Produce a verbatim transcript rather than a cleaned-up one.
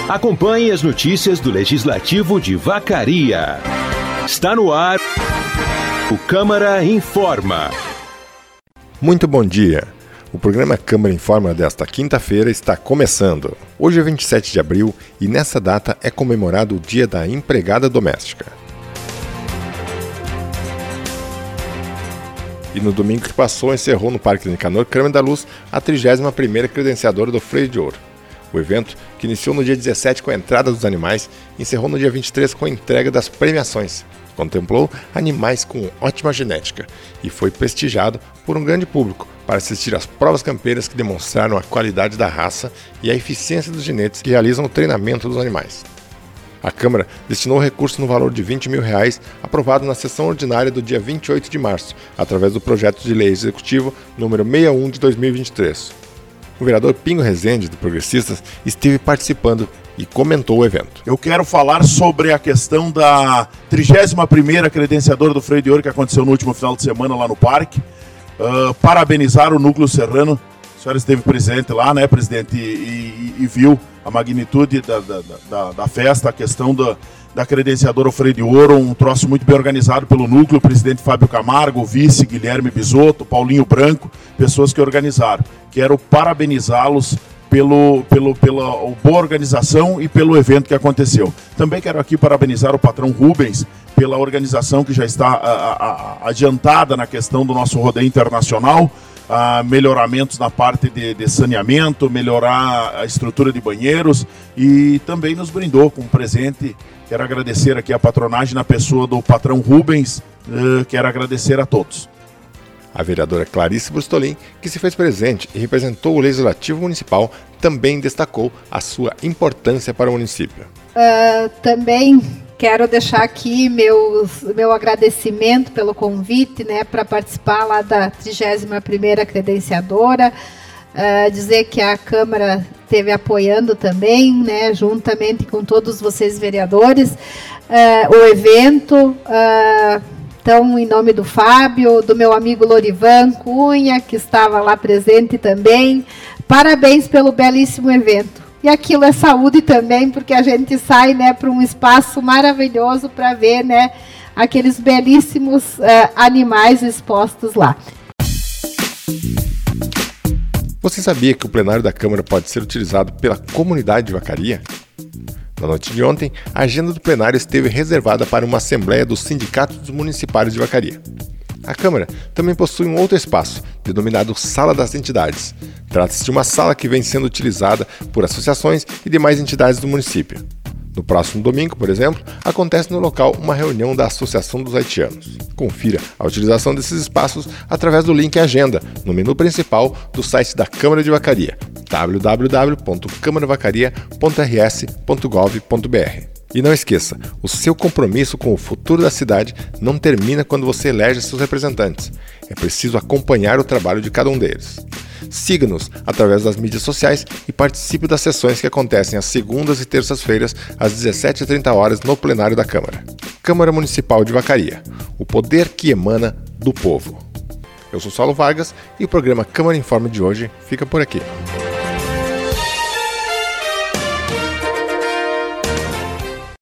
Acompanhe as notícias do Legislativo de Vacaria. Está no ar o Câmara Informa. Muito bom dia. O programa Câmara Informa desta quinta-feira está começando. Hoje é vinte e sete de abril e nessa data é comemorado o Dia da Empregada Doméstica. E no domingo que passou, encerrou no Parque Nicanor Câmara da Luz a trigésima primeira credenciadora do Freio de Ouro. O evento, que iniciou no dia dezessete com a entrada dos animais, encerrou no dia vinte e três com a entrega das premiações. Contemplou animais com ótima genética e foi prestigiado por um grande público para assistir às provas campeiras que demonstraram a qualidade da raça e a eficiência dos ginetes que realizam o treinamento dos animais. A Câmara destinou recurso no valor de vinte mil reais, aprovado na sessão ordinária do dia vinte e oito de março, através do projeto de lei executivo número sessenta e um de dois mil e vinte e três. O vereador Pinho Rezende, do Progressistas, esteve participando e comentou o evento. Eu quero falar sobre a questão da trigésima primeira credenciadora do Freio de Ouro que aconteceu no último final de semana lá no parque. Uh, parabenizar o Núcleo Serrano. A senhora esteve presente lá, né, presidente, e, e, e viu a magnitude da, da, da, da festa, a questão da, da credenciadora Freio de Ouro, um troço muito bem organizado pelo Núcleo, o presidente Fábio Camargo, o vice Guilherme Bisotto, Paulinho Branco, pessoas que organizaram. Quero parabenizá-los pelo, pelo, pela boa organização e pelo evento que aconteceu. Também quero aqui parabenizar o patrão Rubens pela organização que já está a, a, a, adiantada na questão do nosso rodeio internacional, a melhoramentos na parte de, de saneamento, melhorar a estrutura de banheiros e também nos brindou com um presente. Quero agradecer aqui a patronagem na pessoa do patrão Rubens, uh, quero agradecer a todos. A vereadora Clarice Brustolin, que se fez presente e representou o Legislativo Municipal, também destacou a sua importância para o município. Uh, também quero deixar aqui meus, meu agradecimento pelo convite, né, para participar lá da trigésima primeira credenciadora, uh, dizer que a Câmara esteve apoiando também, né, juntamente com todos vocês vereadores, uh, o evento. Uh, Então, em nome do Fábio, do meu amigo Lorivan Cunha, que estava lá presente também, parabéns pelo belíssimo evento. E aquilo é saúde também, porque a gente sai, né, para um espaço maravilhoso para ver, né, aqueles belíssimos uh, animais expostos lá. Você sabia que o plenário da Câmara pode ser utilizado pela comunidade de Vacaria? Na noite de ontem, a agenda do plenário esteve reservada para uma assembleia dos sindicatos dos municipários de Vacaria. A Câmara também possui um outro espaço, denominado Sala das Entidades. Trata-se de uma sala que vem sendo utilizada por associações e demais entidades do município. No próximo domingo, por exemplo, acontece no local uma reunião da Associação dos Haitianos. Confira a utilização desses espaços através do link Agenda, no menu principal do site da Câmara de Vacaria, w w w ponto câmara vacaria ponto r s ponto gov ponto b r. E não esqueça, o seu compromisso com o futuro da cidade não termina quando você elege seus representantes. É preciso acompanhar o trabalho de cada um deles. Siga-nos através das mídias sociais e participe das sessões que acontecem às segundas e terças-feiras, às dezessete e trinta horas, no plenário da Câmara. Câmara Municipal de Vacaria, o poder que emana do povo. Eu sou Saulo Vargas e o programa Câmara Informa de hoje fica por aqui.